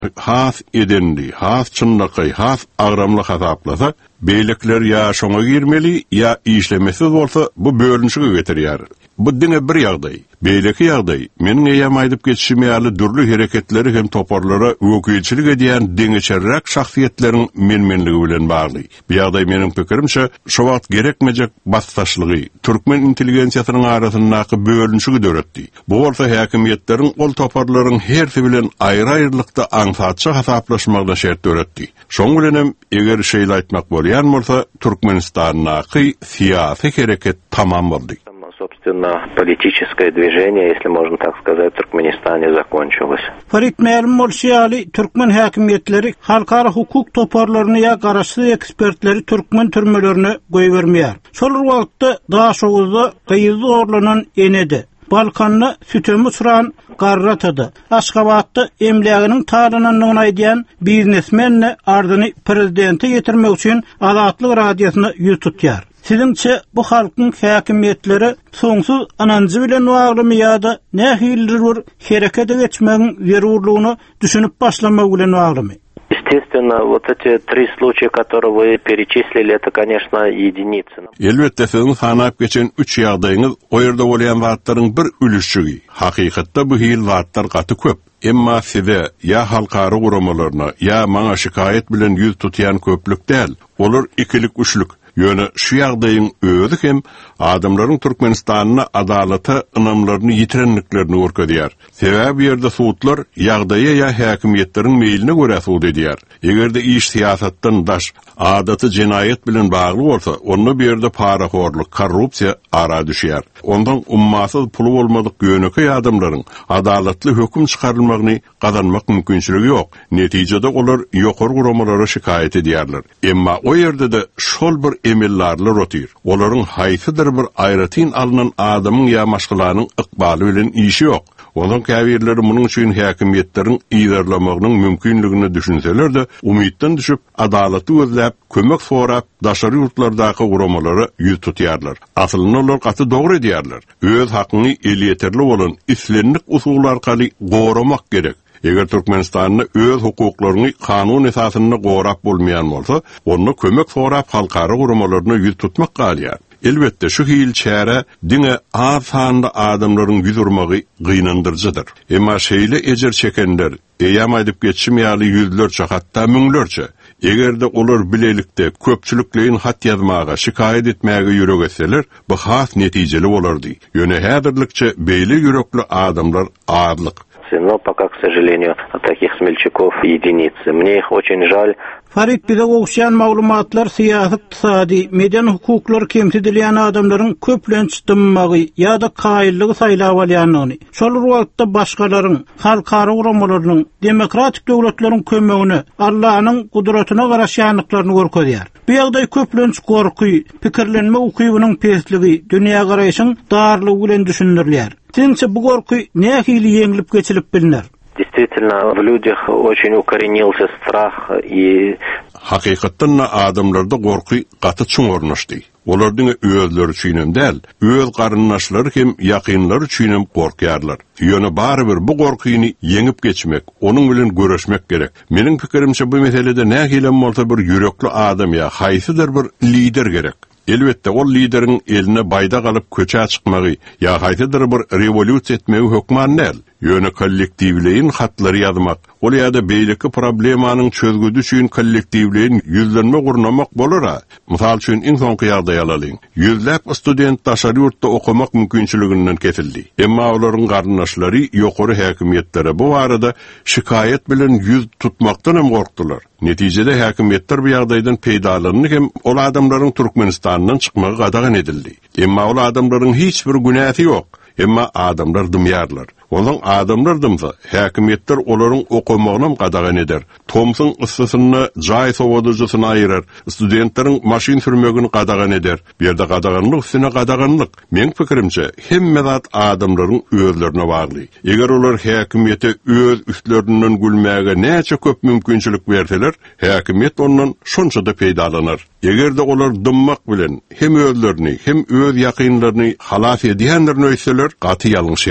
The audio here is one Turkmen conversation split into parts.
has edendi, has çynlyky, has agramly hasaplasa, beýlekler ya şoňa girmeli, ya işlemesiz bolsa bu bölünşige getirýär. Bu diňe bir ýagdaý. Beýleki ýagdaý, meniň eýem aýdyp geçişime ýaly dürli hereketleri hem toparlara wekilçilik edýän deňeçerrak şahsiýetleriň menmenligi bilen bagly. Bu ýagdaý meniň pikirimçe şo wagt gerekmejek bassaşlygy, türkmen intelligensiýasynyň arasyndaky bölünşigi döretdi. Bu bolsa häkimiýetleriň ol toparlaryň hersi bilen aýry-aýrylykda aňsatça hasaplaşmagda şert döretdi. Şoň bilen hem eger şeýle aýtmak bolýan bolsa Türkmenistanyň siyasi hereket tamam boldy. Собственно, политическое движение, если можно так сказать, в Туркменистане закончилось. Farid Mälim bolşýaly Türkmen häkimiýetleri halkara hukuk toparlaryny ýa garaşsyz ekspertleri Türkmen türmelerine goýbermeýär. Şol wagtda Daşowuzda gyýyzy orlanan enedi. Balkanna sütemi suran garratadı. Aşgabatda emläginiň talananyny aýdýan biznesmenne ardyny prezidente getirmek üçin Azatlyk radiosyna ýüz tutýar. Siziňçe bu halkyň häkimiýetleri soňsuz anancı bilen waglymy ýa-da nähildir bir herekete geçmegiň zerurlugyny düşünüp başlamak bilen waglymy? Естественно, вот эти три случая, которые вы перечислили, это, конечно, единицы. Elbette siziň sanap geçen 3 ýagdaýyňyz o ýerde bolýan zatlaryň bir ülüşçügi. Hakykatda bu hil zatlar gaty köp. Emma size ya halkara guramalarına ya maňa şikayet bilen ýüz tutýan köplük däl. Olar ikilik üçlük. Ýöne şu ýagdaýyň özü hem adamlaryň Türkmenistanyna adalata ynamlaryny ýitirenliklerini görkezýär. Sebäbi ýerde suwtlar ýagdaýa ýa häkimiýetleriň meýline görä suwt edýär. Egerde iş siýasatdan daş adaty jinayet bilen bagly bolsa, onu bir ýerde paraxorlyk, korrupsiýa ara düşýär. Ondan ummasyz puly bolmadyk ýöneki adamlaryň adalatly höküm çykarylmagyny gazanmak mümkinçiligi ýok. Netijede olar ýokary guramalara şikayet edýärler. Emma o ýerde de şol bir emellarly rotyr. Olaryň haýsydyr bir aýratyn alynan adamyň ýa maşgulanyň ykbaly bilen işi ýok. Onun käbirleri munyň üçin häkimiýetleriň iýerlemagynyň mümkinligini düşünseler de umytdan düşüp adalaty gözläp kömek sorap daşary ýurtlardaky guramalary ýüz tutýarlar. Aslynda olar gaty dogry edýärler. Öz hakyny el ýeterli bolan islenlik usuly arkaly goramak gerek. Eger Türkmenistanyň öz hukuklaryny kanun esasyna gorap bolmaýan bolsa, onu kömek sorap halkara guramalarına ýüz tutmak galýar. Elbette şu hil çäre diňe az sanda adamlaryň ýüz urmagy gynandyrjydyr. Emma şeýle ejer çekenler eýam aýdyp geçişim ýaly ýüzlerçe hatda müňlerçe egerde olar bilelikde köpçülüklerin hat ýazmaga, şikayet etmäge ýürek etseler, bu has netijeli bolardy. Ýöne häzirlikçe beýle ýürekli adamlar azlyk. Но пока, к сожалению, таких смельчаков единицы. Мне их очень жаль. Farid bize oğuşan maglumatlar siyasi, iqtisadi, meden hukuklar kemsidilýän adamlaryň köplenç dymmagy ýa-da kaýyllygy saýlap alýanyny, şol wagtda başgalaryň, halkara guramalarynyň, demokratik döwletleriň kömegine, Allahyň gudratyna garaşýanlyklaryny görkezýär. Bu ýagdaý köplenç gorky, pikirlenme ukybynyň pesligi, dünýä garaýyşyň darlygy bilen düşünülýär. Siňçe bu gorky nähili ýeňilip geçilip bilinär? Действительно, в людях очень укоренился страх и... Hakykatdan adamlarda gorky gaty çuň ornaşdy. Olaryň özleri üçinem däl, öz garynnaşlary hem ýakynlary üçinem gorkýarlar. Ýöne barybir bu gorkyny ýeňip geçmek, onuň bilen görüşmek gerek. Meniň pikirimçe bu meselede nähilem bolsa bir ýürekli adam ýa haýsydyr bir lider gerek. Elbette o lideriň eline baýda galyp köçä çykmagy ýa haýsydyr bir rewolýusiýa etmegi hökman näl. Ýöne kollektiwligiň hatlary ýazmak, ol ýa-da beýleki problemanyň çözgüdü üçin kollektiwligiň ýüzlenme gurnamak bolara. Mysal üçin iň soňky ýagdaý alalyň. Ýüzläp student daşary ýurtda okumak mümkinçiliginden kesildi. Emma olaryň garynnaşlary ýokary häkimiýetlere bu barada şikayet bilen ýüz tutmakdan hem gorkdylar. Netijede häkimiýetler bu ýagdaýdan peýdalanyny hem ol adamlaryň Türkmenistanyň çykmagy gadagan edildi. Emma ol adamlaryň hiç bir günäsi ýok. Emma adamlar dymýarlar. Olan adamlar dymsa, häkimiýetler olaryň okumagyny gadagan eder. Tomsun ıssysyny, jaý sowadyjysyny aýyrar. Studentleriň maşyn sürmegini gadagan eder. Bu ýerde gadaganlyk üstüne gadaganlyk. Meň pikirimçe, hemme zat adamlaryň özlerine bagly. Eger olar häkimiýete öz üstlerinden gülmäge näçe köp mümkinçilik berseler, häkimiýet ondan şonçada peýdalanır. Egerde olar dymmak bilen hem özlerini hem öz ýakynlaryny halas edýänlerini öýseler, gaty ýalňyşýarlar.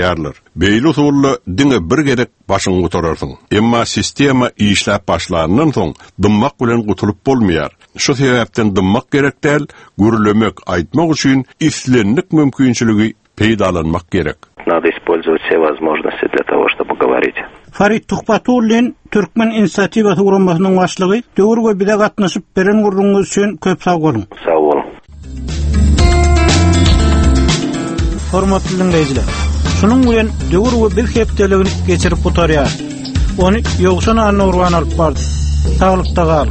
Beýle soğulla diňe bir gerek başyňy gotararsyň. Emma sistema işläp başlanandan soň dymmak bilen gutulup bolmaýar. Şu sebäpden dymmak gerek däl, gürlemek, aýtmak üçin islenlik mümkinçiligi peýdalanmak gerek. Надо использовать все возможности для того, чтобы говорить. Farid Tuhbatullin Türkmen İnisiatiwasy guramasynyň başlygy, döwürge bize gatnaşyp beren gurruňyz üçin köp sag bolun. Sağ olun. Hormatly dinleýijiler. Şunun bilen döwürge bir hepdelegini geçirip gutarýar. Onu ýogşan anna urwan alyp bardy. Taglykda gal.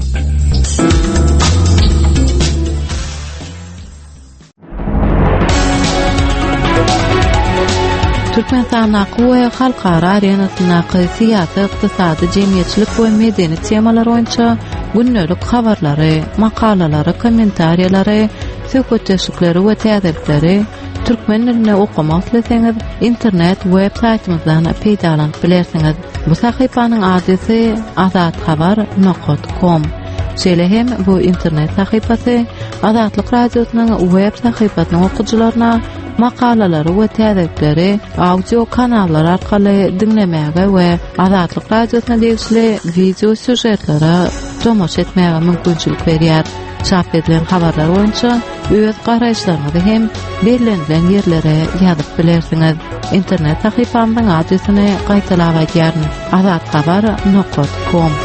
Türkmen sanaky we halkara arenasyny syýasy, ykdysady, jemgyýetçilik we medeni temalar boýunça günnelik habarlary, makalalary, kommentariýalary, söhbetleşikleri we täzelikleri türkmen diline okumak isteseňiz internet web saytymyzdan peýdalanyp bilersiňiz. Bu sahypanyň adresy azathabar.com. Şeýle hem bu internet sahypasy Azatlyk radiosynyň web sahypasynyň okujylaryna makalalary we täzelikleri audio kanallar arkaly dinlemäge we Azatlyk radiosyna degişli video süjetlere tomoş etmäge mümkinçilik berýär. Çap edilen habarlar boýunça öz garaýşlaryňyzy hem belirlenen ýerlere ýazyp bilersiňiz. İnternet sahypamyň adresyny gaýtalap aýdýaryn: azathabar.com.